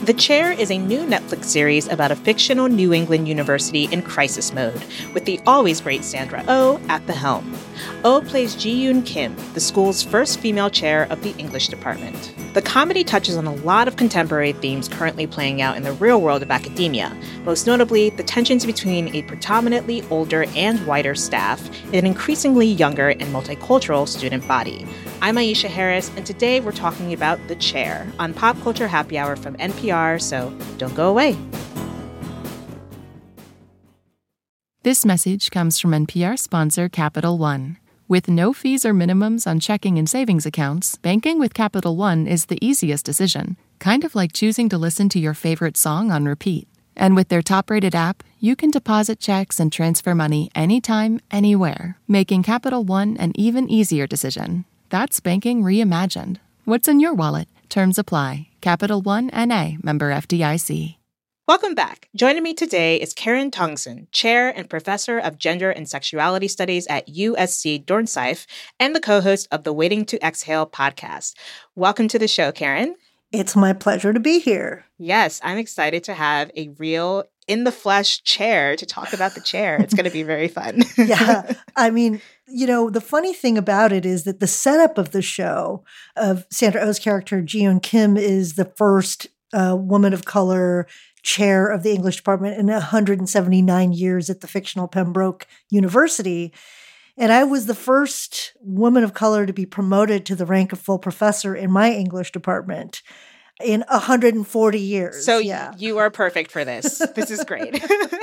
The Chair is a new Netflix series about a fictional New England university in crisis mode, with the always great Sandra Oh at the helm. Oh plays Ji-yoon Kim, the school's first female chair of the English department. The comedy touches on a lot of contemporary themes currently playing out in the real world of academia, most notably the tensions between a predominantly older and whiter staff and an increasingly younger and multicultural student body. I'm Aisha Harris, and today we're talking about The Chair on Pop Culture Happy Hour from NPR, so don't go away. This message comes from NPR sponsor Capital One. With no fees or minimums on checking and savings accounts, banking with Capital One is the easiest decision, kind of like choosing to listen to your favorite song on repeat. And with their top-rated app, you can deposit checks and transfer money anytime, anywhere, making Capital One an even easier decision. That's banking reimagined. What's in your wallet? Terms apply. Capital One N.A., member FDIC. Welcome back. Joining me today is Karen Tongson, Chair and Professor of Gender and Sexuality Studies at USC Dornsife and the co-host of the Waiting to Exhale podcast. Welcome to the show, Karen. It's my pleasure to be here. Yes, I'm excited to have a real in-the-flesh chair to talk about the chair. It's going to be very fun. Yeah. I mean, the funny thing about it is that the setup of the show of Sandra Oh's character, Ji-yoon Kim, is the first woman of color chair of the English department in 179 years at the fictional Pembroke University. And I was the first woman of color to be promoted to the rank of full professor in my English department in 140 years. So you are perfect for this. This is great.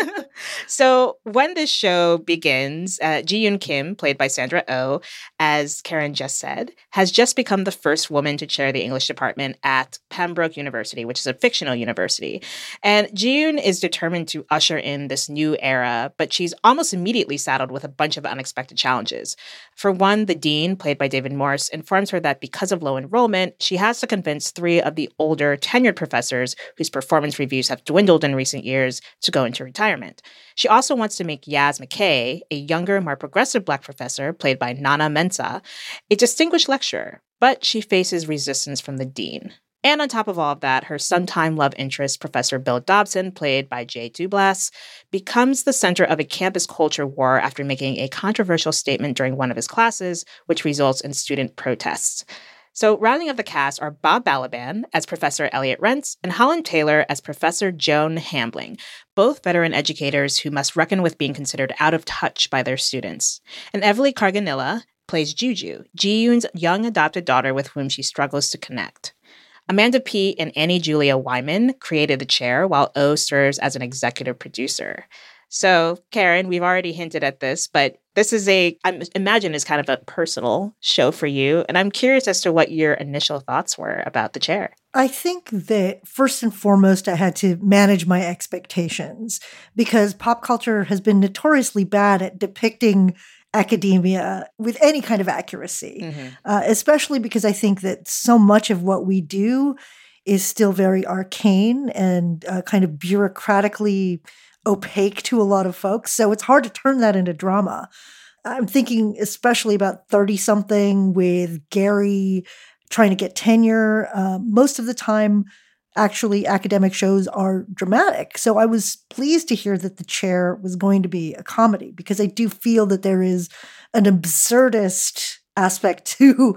So when this show begins, Ji-yoon Kim, played by Sandra Oh, as Karen just said, has just become the first woman to chair the English department at Pembroke University, which is a fictional university. And Ji-yoon is determined to usher in this new era, but she's almost immediately saddled with a bunch of unexpected challenges. For one, the dean, played by David Morse, informs her that because of low enrollment, she has to convince 3 of the older tenured professors whose performance reviews have dwindled in recent years to go into retirement. She also wants to make Yaz McKay, a younger, more progressive Black professor, played by Nana Mensah, a distinguished lecturer, but she faces resistance from the dean. And on top of all of that, her sometime love interest, Professor Bill Dobson, played by Jay Dublas, becomes the center of a campus culture war after making a controversial statement during one of his classes, which results in student protests. So rounding up the cast are Bob Balaban as Professor Elliot Rentz and Holland Taylor as Professor Joan Hambling, both veteran educators who must reckon with being considered out of touch by their students. And Everly Carganilla plays Juju, Ji-yoon's young adopted daughter with whom she struggles to connect. Amanda Peet and Annie Julia Wyman created the chair, while Oh serves as an executive producer. So, Karen, we've already hinted at this, but this is I imagine is kind of a personal show for you. And I'm curious as to what your initial thoughts were about the chair. I think that first and foremost, I had to manage my expectations because pop culture has been notoriously bad at depicting academia with any kind of accuracy, especially because I think that so much of what we do is still very arcane and kind of bureaucratically opaque to a lot of folks. So it's hard to turn that into drama. I'm thinking especially about 30-something with Gary trying to get tenure. Most of the time, actually, academic shows are dramatic. So I was pleased to hear that The Chair was going to be a comedy because I do feel that there is an absurdist aspect to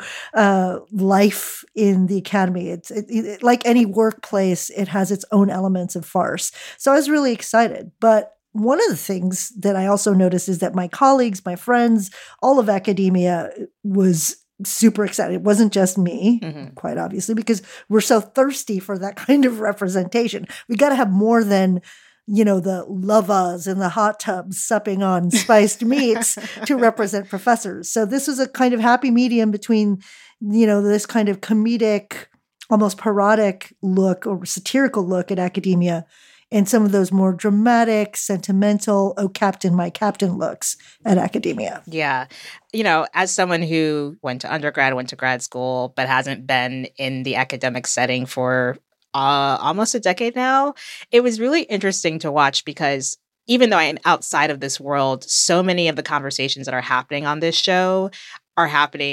life in the academy. It's like any workplace, it has its own elements of farce. So I was really excited. But one of the things that I also noticed is that my colleagues, my friends, all of academia was super excited. It wasn't just me, quite obviously, because we're so thirsty for that kind of representation. We got to have more than the lovas and the hot tubs supping on spiced meats to represent professors. So this was a kind of happy medium between, this kind of comedic, almost parodic look or satirical look at academia and some of those more dramatic, sentimental, oh, captain, my captain looks at academia. Yeah. As someone who went to undergrad, went to grad school, but hasn't been in the academic setting for almost a decade now, it was really interesting to watch because even though I am outside of this world, so many of the conversations that are happening on this show are happening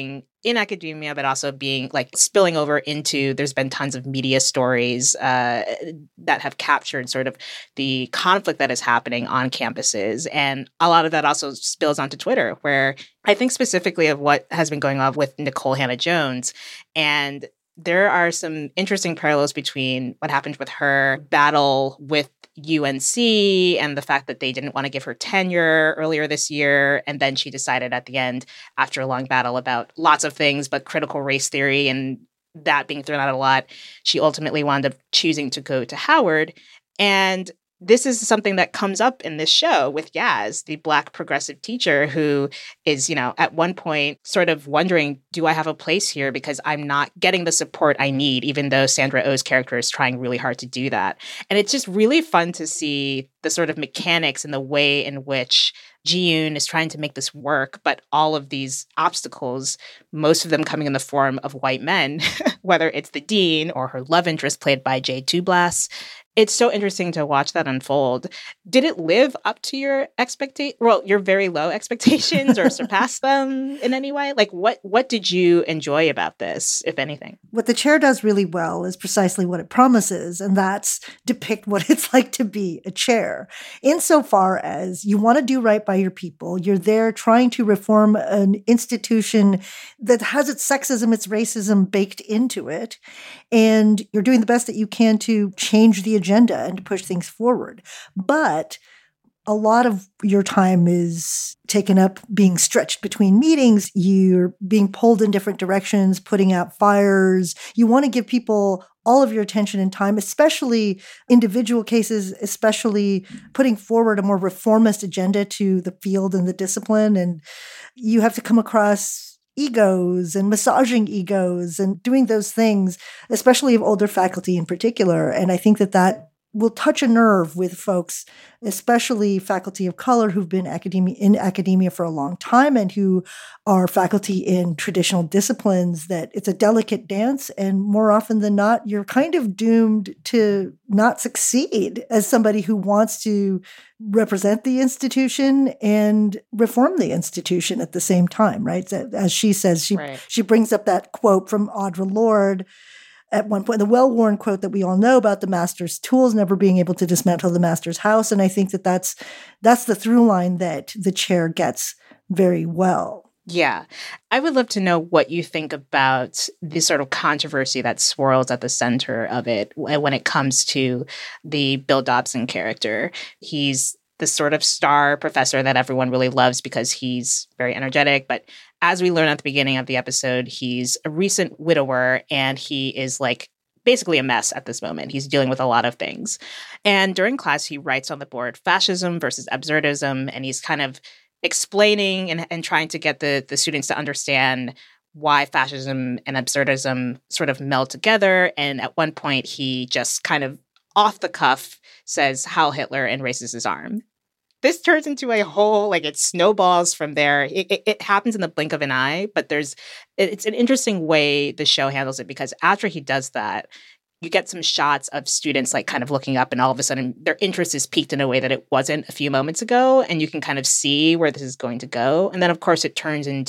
in academia, but also being like spilling over into, there's been tons of media stories that have captured sort of the conflict that is happening on campuses. And a lot of that also spills onto Twitter, where I think specifically of what has been going on with Nikole Hannah-Jones. And there are some interesting parallels between what happened with her battle with UNC and the fact that they didn't want to give her tenure earlier this year. And then she decided at the end, after a long battle about lots of things, but critical race theory and that being thrown out a lot, she ultimately wound up choosing to go to Howard. And this is something that comes up in this show with Yaz, the Black progressive teacher who is, at one point sort of wondering, do I have a place here? Because I'm not getting the support I need, even though Sandra Oh's character is trying really hard to do that. And it's just really fun to see the sort of mechanics and the way in which Ji-yoon is trying to make this work, but all of these obstacles, most of them coming in the form of white men, whether it's the dean or her love interest played by Jay Tublas. It's so interesting to watch that unfold. Did it live up to your your very low expectations or surpass them in any way? Like what did you enjoy about this, if anything? What the chair does really well is precisely what it promises, and that's depict what it's like to be a chair. Insofar as you want to do right by your people, you're there trying to reform an institution that has its sexism, its racism baked into it, and you're doing the best that you can to change the agenda and to push things forward. But a lot of your time is taken up being stretched between meetings. You're being pulled in different directions, putting out fires. You want to give people all of your attention and time, especially individual cases, especially putting forward a more reformist agenda to the field and the discipline. And you have to come across egos and massaging egos and doing those things, especially of older faculty in particular. And I think that will touch a nerve with folks, especially faculty of color who've been in academia for a long time and who are faculty in traditional disciplines, that it's a delicate dance. And more often than not, you're kind of doomed to not succeed as somebody who wants to represent the institution and reform the institution at the same time, right? As she says, she brings up that quote from Audre Lorde at one point, the well-worn quote that we all know about the master's tools never being able to dismantle the master's house. And I think that's the through line that the chair gets very well. Yeah. I would love to know what you think about the sort of controversy that swirls at the center of it when it comes to the Bill Dobson character. He's the sort of star professor that everyone really loves because he's very energetic. But as we learn at the beginning of the episode, he's a recent widower and he is like basically a mess at this moment. He's dealing with a lot of things. And during class, he writes on the board fascism versus absurdism. And he's kind of explaining and trying to get the students to understand why fascism and absurdism sort of meld together. And at one point, he just kind of off the cuff says Heil Hitler and raises his arm. This turns into a whole, it snowballs from there. It happens in the blink of an eye, but it's an interesting way the show handles it, because after he does that, you get some shots of students kind of looking up, and all of a sudden their interest is piqued in a way that it wasn't a few moments ago, and you can kind of see where this is going to go. And then, of course, it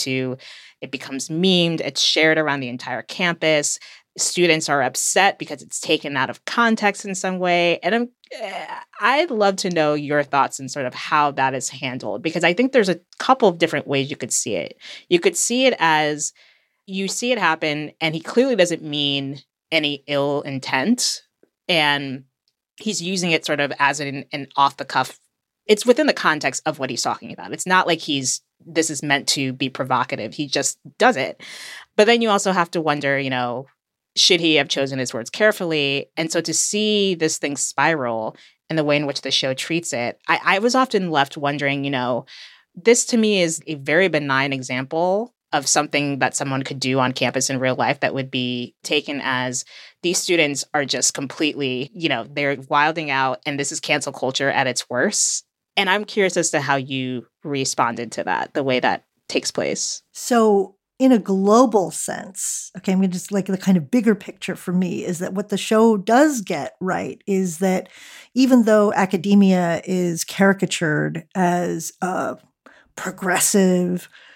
becomes memed, it's shared around the entire campus. Students are upset because it's taken out of context in some way. And I'd love to know your thoughts on sort of how that is handled, because I think there's a couple of different ways you could see it. You could see it as you see it happen, and he clearly doesn't mean any ill intent. And he's using it sort of as an off the cuff. It's within the context of what he's talking about. It's not like this is meant to be provocative. He just does it. But then you also have to wonder, should he have chosen his words carefully? And so to see this thing spiral and the way in which the show treats it, I was often left wondering, this to me is a very benign example of something that someone could do on campus in real life that would be taken as these students are just completely, they're wilding out, and this is cancel culture at its worst. And I'm curious as to how you responded to that, the way that takes place. So in a global sense, okay, I'm going to just the kind of bigger picture for me is that what the show does get right is that even though academia is caricatured as a progressive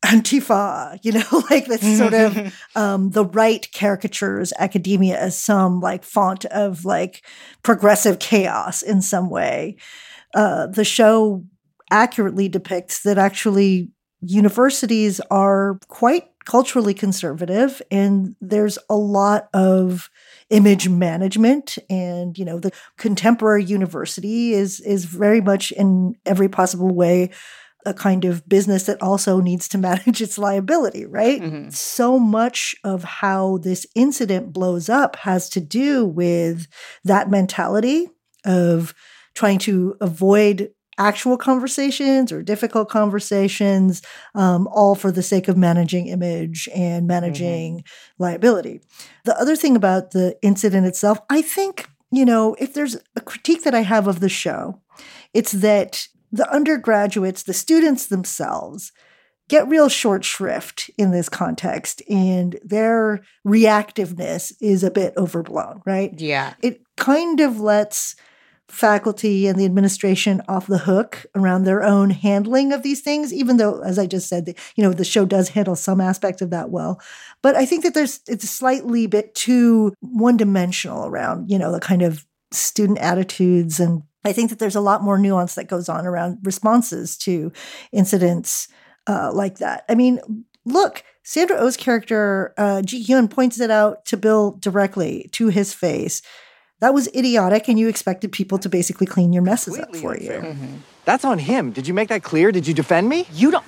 Antifa, like that's sort of the right caricatures academia as some like font of like progressive chaos in some way. The show accurately depicts that actually universities are quite culturally conservative, and there's a lot of image management, and the contemporary university is very much in every possible way a kind of business that also needs to manage its liability, right? Mm-hmm. So much of how this incident blows up has to do with that mentality of trying to avoid actual conversations or difficult conversations, all for the sake of managing image and managing liability. The other thing about the incident itself, I think, if there's a critique that I have of the show, it's that the undergraduates, the students themselves, get real short shrift in this context, and their reactiveness is a bit overblown, right? Yeah. It kind of lets faculty and the administration off the hook around their own handling of these things, even though, as I just said, the show does handle some aspects of that well. But I think that it's slightly bit too one-dimensional around, the kind of student attitudes, and I think that there's a lot more nuance that goes on around responses to incidents like that. I mean, look, Sandra Oh's character, Ji Hyun, points it out to Bill directly to his face. That was idiotic, and you expected people to basically clean your messes up for you. Mm-hmm. That's on him. Did you make that clear? Did you defend me? You don't...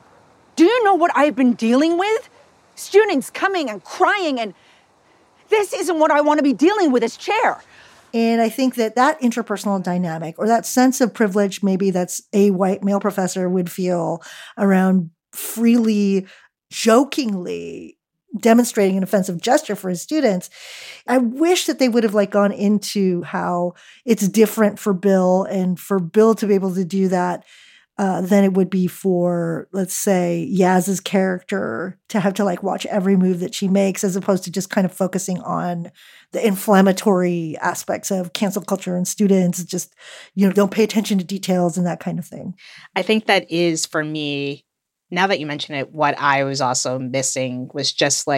Do you know what I've been dealing with? Students coming and crying, and this isn't what I want to be dealing with as chair. And I think that interpersonal dynamic, or that sense of privilege maybe that's a white male professor would feel around freely, jokingly demonstrating an offensive gesture for his students, I wish that they would have gone into how it's different for Bill, and for Bill to be able to do that than it would be for, let's say, Yaz's character to have to watch every move that she makes, as opposed to just kind of focusing on the inflammatory aspects of cancel culture and students, just, don't pay attention to details and that kind of thing. I think that is, for me, now that you mention it, what I was also missing was just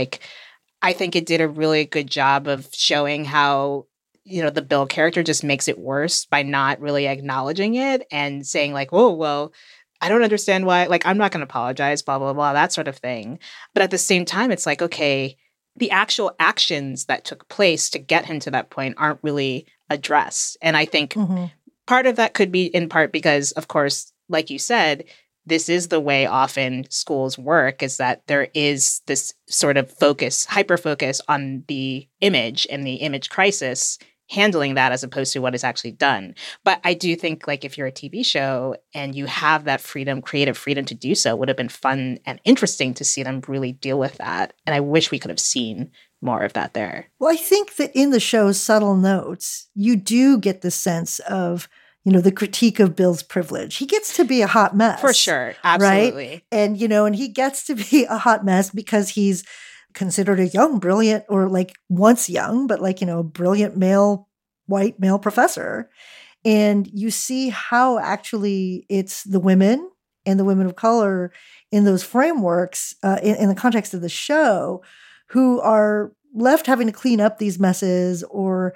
I think it did a really good job of showing how, the Bill character just makes it worse by not really acknowledging it and saying oh, well, I don't understand why, I'm not going to apologize, blah, blah, blah, that sort of thing. But at the same time, it's okay, the actual actions that took place to get him to that point aren't really addressed. And I think part of that could be in part because, of course, like you said, this is the way often schools work, is that there is this sort of hyper-focus on the image and the image crisis, handling that as opposed to what is actually done. But I do think if you're a TV show and you have that freedom, creative freedom to do so, it would have been fun and interesting to see them really deal with that. And I wish we could have seen more of that there. Well, I think that in the show's subtle notes, you do get the sense of the critique of Bill's privilege. He gets to be a hot mess. For sure. Absolutely. Right? And, and he gets to be a hot mess because he's considered a young, brilliant, or once young, but a brilliant white male professor. And you see how actually it's the women and the women of color in those frameworks, in the context of the show, who are left having to clean up these messes, or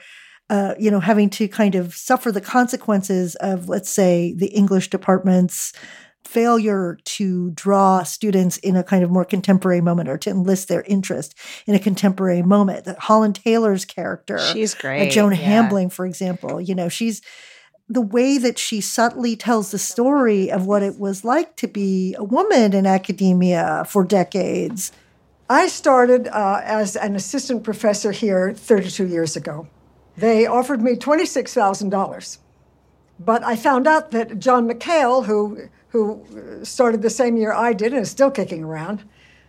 having to kind of suffer the consequences of, let's say, the English department's failure to draw students in a kind of more contemporary moment, or to enlist their interest in a contemporary moment. That Holland Taylor's character, she's great. Joan Hambling, for example, she's the way that she subtly tells the story of what it was like to be a woman in academia for decades. I started as an assistant professor here 32 years ago. They offered me $26,000. But I found out that John McHale, who started the same year I did and is still kicking around,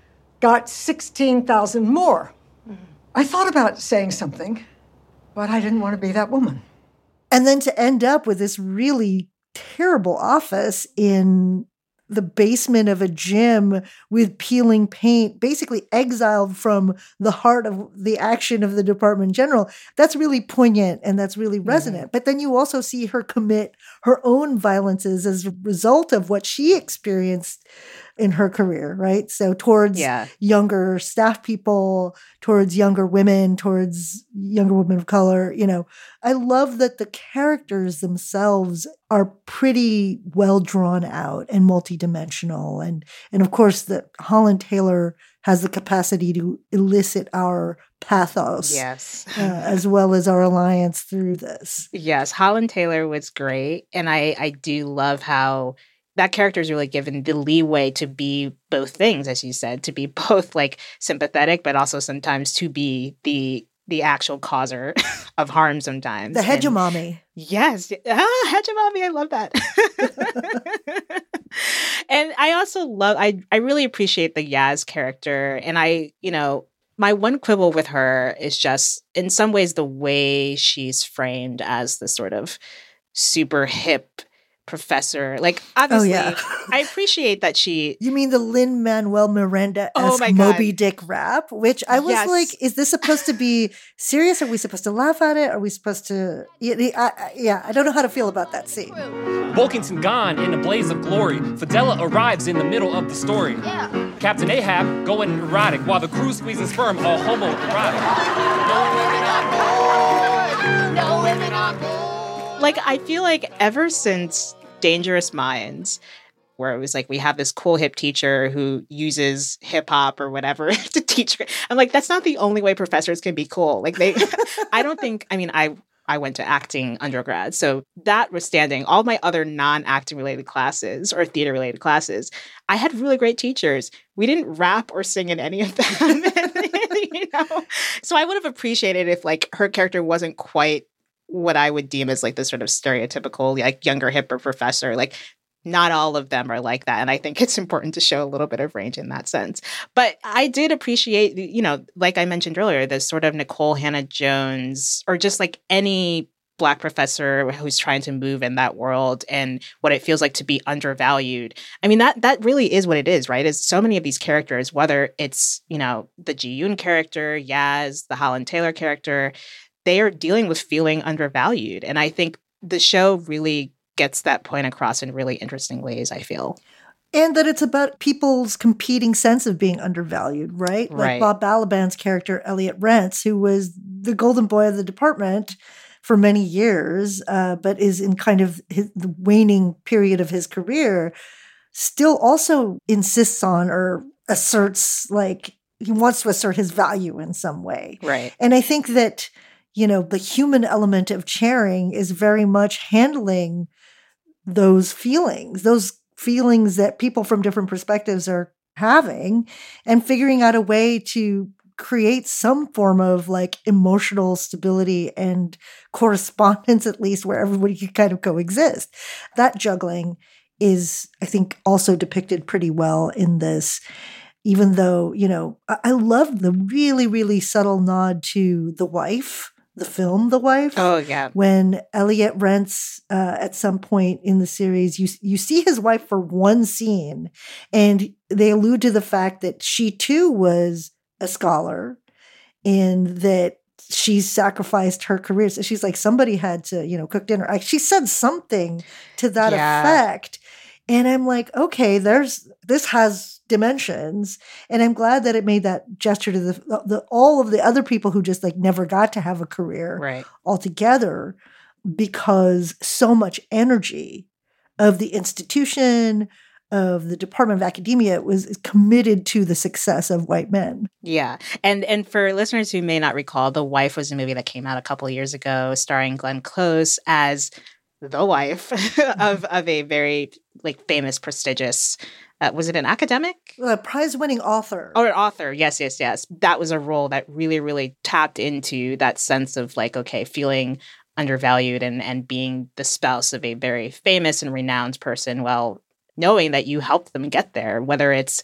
got $16,000 more. Mm-hmm. I thought about saying something, but I didn't want to be that woman. And then to end up with this really terrible office in the basement of a gym with peeling paint, basically exiled from the heart of the action of the department general, that's really poignant and that's really resonant. Mm-hmm. But then you also see her commit her own violences as a result of what she experienced in her career, right? So towards Yeah. younger staff people, towards younger women, towards younger women of color, I love that the characters themselves are pretty well drawn out and multidimensional. And of course, that Holland Taylor has the capacity to elicit our pathos Yes. as well as our alliance through this. Yes, Holland Taylor was great. And I do love how that character is really given the leeway to be both things, as you said, to be both like sympathetic, but also sometimes to be the actual causer of harm sometimes. The hegemony. Yes. Hegemony. I love that. And I also I really appreciate the Yaz character. And my one quibble with her is just, in some ways, the way she's framed as the sort of super hip professor. Like, obviously, I appreciate that she... You mean the Lin-Manuel Miranda-esque Oh my God. Moby Dick rap? Which I was like, is this supposed to be serious? Are we supposed to laugh at it? Are we supposed to... I don't know how to feel about that scene. Wilkinson gone in a blaze of glory. Fidela arrives in the middle of the story. Yeah. Captain Ahab going erotic while the crew squeezes sperm all homoerotic. No women on board. Like, I feel like ever since Dangerous Minds, where it was like, we have this cool hip teacher who uses hip hop or whatever to teach. I'm like, that's not the only way professors can be cool. Like I went to acting undergrad. So that was standing. All my other non-acting related classes or theater related classes, I had really great teachers. We didn't rap or sing in any of them. So I would have appreciated if like her character wasn't quite what I would deem as like the sort of stereotypical, like younger, hipper professor. Like, not all of them are like that. And I think it's important to show a little bit of range in that sense. But I did appreciate, like I mentioned earlier, this sort of Nicole Hannah-Jones, or just like any Black professor who's trying to move in that world and what it feels like to be undervalued. I mean, that really is what it is, right? Is so many of these characters, whether it's, the Ji-yoon character, Yaz, the Holland Taylor character, they are dealing with feeling undervalued. And I think the show really gets that point across in really interesting ways, I feel. And that it's about people's competing sense of being undervalued, right? Like Bob Balaban's character, Elliot Rents, who was the golden boy of the department for many years, but is in kind of the waning period of his career, still also insists on or asserts, like, he wants to assert his value in some way. Right. And I think that, the human element of chairing is very much handling those feelings that people from different perspectives are having, and figuring out a way to create some form of like emotional stability and correspondence, at least, where everybody can kind of coexist. That juggling is, I think, also depicted pretty well in this. Even though, I love the really, really subtle nod to The Wife, the film The Wife. Oh, yeah. When Elliot Rents, at some point in the series, you see his wife for one scene, and they allude to the fact that she too was a scholar and that she sacrificed her career. So she's like, somebody had to, cook dinner. She said something to that effect. And I'm like, okay, this has dimensions. And I'm glad that it made that gesture to the all of the other people who just like never got to have a career altogether, because so much energy of the institution, of the Department of Academia was committed to the success of white men. Yeah. And for listeners who may not recall, The Wife was a movie that came out a couple of years ago starring Glenn Close as the wife of a very like famous, prestigious, was it an academic? A prize-winning author. Oh, an author. Yes. That was a role that really, really tapped into that sense of like, okay, feeling undervalued and being the spouse of a very famous and renowned person, while knowing that you helped them get there, whether it's,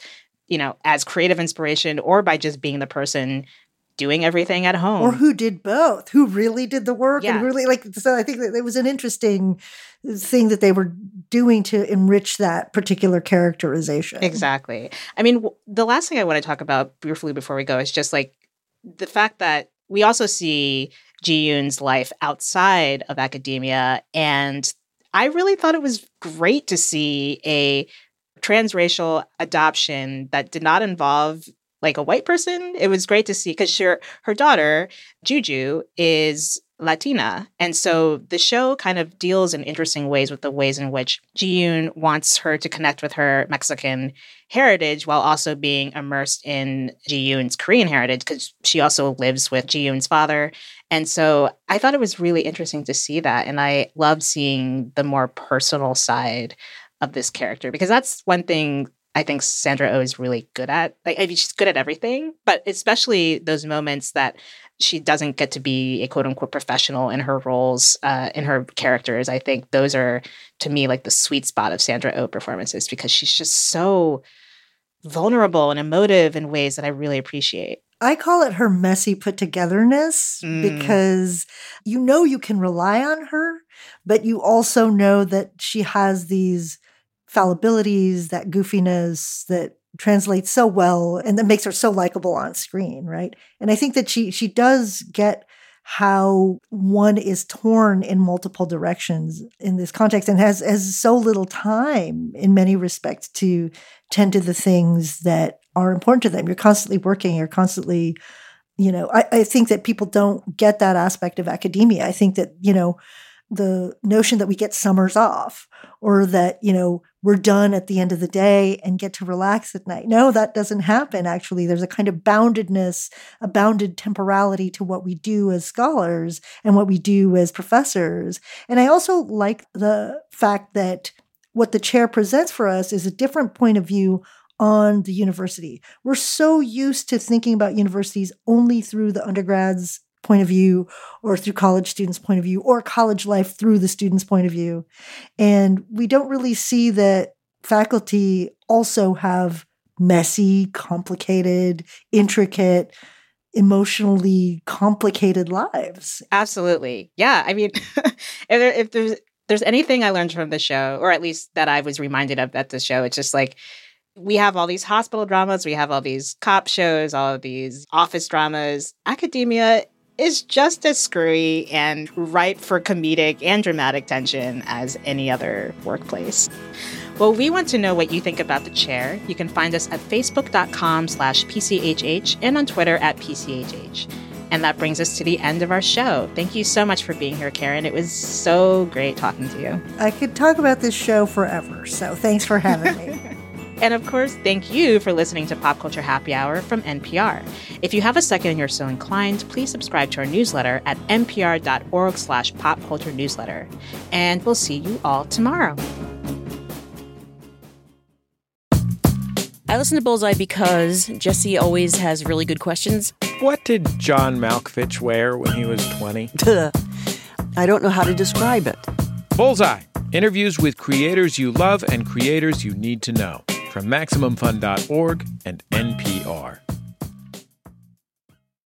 as creative inspiration or by just being the person doing everything at home. Or who did both, who really did the work. Yeah. And really so I think that it was an interesting thing that they were doing to enrich that particular characterization. Exactly. I mean, the last thing I want to talk about briefly before we go is just like the fact that we also see Ji-yoon's life outside of academia. And I really thought it was great to see a transracial adoption that did not involve like a white person. It was great to see because her daughter, Juju, is Latina. And so the show kind of deals in interesting ways with the ways in which Ji-yoon wants her to connect with her Mexican heritage while also being immersed in Ji-yoon's Korean heritage because she also lives with Ji-yoon's father. And so I thought it was really interesting to see that. And I loved seeing the more personal side of this character because that's one thing I think Sandra Oh is really good at. Like, I mean, she's good at everything, but especially those moments that she doesn't get to be a quote unquote professional in her roles, in her characters. I think those are, to me, like the sweet spot of Sandra Oh performances because she's just so vulnerable and emotive in ways that I really appreciate. I call it her messy put togetherness because you know you can rely on her, but you also know that she has these fallibilities, that goofiness that translates so well and that makes her so likable on screen, right? And I think that she does get how one is torn in multiple directions in this context and has so little time in many respects to tend to the things that are important to them. You're constantly working, you're constantly, I think that people don't get that aspect of academia. I think that, the notion that we get summers off or that, we're done at the end of the day and get to relax at night. No, that doesn't happen, actually. There's a kind of boundedness, a bounded temporality to what we do as scholars and what we do as professors. And I also like the fact that what the chair presents for us is a different point of view on the university. We're so used to thinking about universities only through the undergrads' point of view or through college students' point of view or college life through the students' point of view. And we don't really see that faculty also have messy, complicated, intricate, emotionally complicated lives. Absolutely. Yeah. I mean, if there's anything I learned from the show, or at least that I was reminded of at the show, it's just like, we have all these hospital dramas, we have all these cop shows, all of these office dramas. Academia is just as screwy and ripe for comedic and dramatic tension as any other workplace. Well, we want to know what you think about The Chair. You can find us at facebook.com/PCHH and on Twitter @PCHH. And that brings us to the end of our show. Thank you so much for being here, Karen. It was so great talking to you. I could talk about this show forever, so thanks for having me. And of course, thank you for listening to Pop Culture Happy Hour from NPR. If you have a second and you're so inclined, please subscribe to our newsletter at npr.org/popculturenewsletter. And we'll see you all tomorrow. I listen to Bullseye because Jesse always has really good questions. What did John Malkovich wear when he was 20? I don't know how to describe it. Bullseye. Interviews with creators you love and creators you need to know. From MaximumFun.org and NPR.